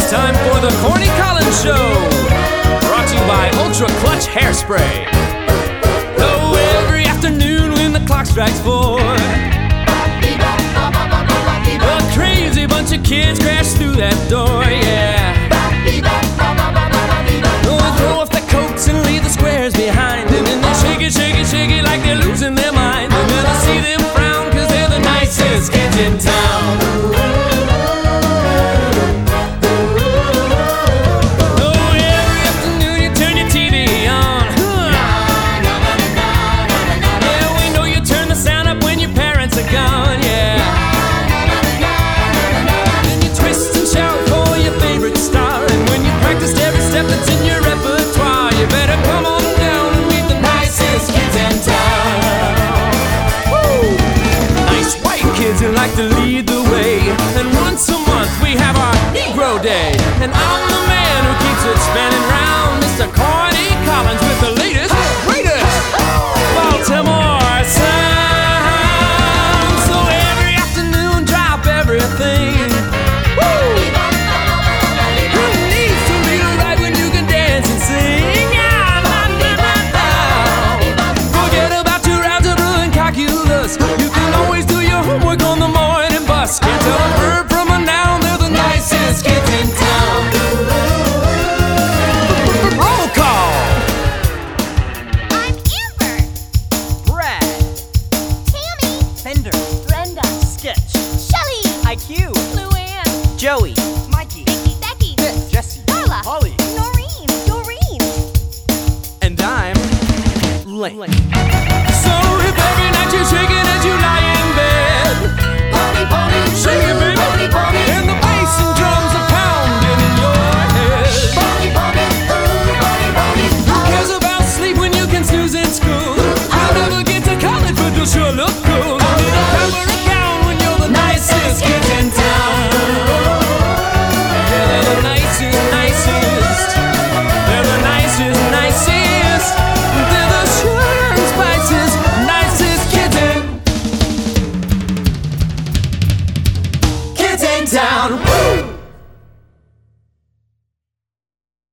time for the Corny Collins Show, brought to you by Ultra Clutch Hairspray. Oh, every afternoon when the clock strikes 4, a crazy bunch of kids crash through that door, yeah. Oh, they throw off their coats and leave the squares behind, and then they shake it, shake it, shake it like they're losing their mind. And then I see them frown, cause they're the nicest kids in town. That's in your repertoire. You better come on down and meet the nicest kids in town. Woo! Nice white kids who like to lead the way. And once a month we have our Negro Day. And I'm the man who keeps it spinning round, Mr. Corny Collins with the latest, greatest Baltimore sound. So every afternoon drop everything. You can always do your homework on the morning bus. Can't tell a verb from a noun. They're the nicest kids in town. Roll call. I'm Amber. Brad. Tammy. Fender. Brenda. Sketch. Shelly. IQ. Luann. Joey. Mikey. Becky. Jesse. Darla. Holly. Noreen. Doreen. And I'm Link. So if every night you're shaking as you lie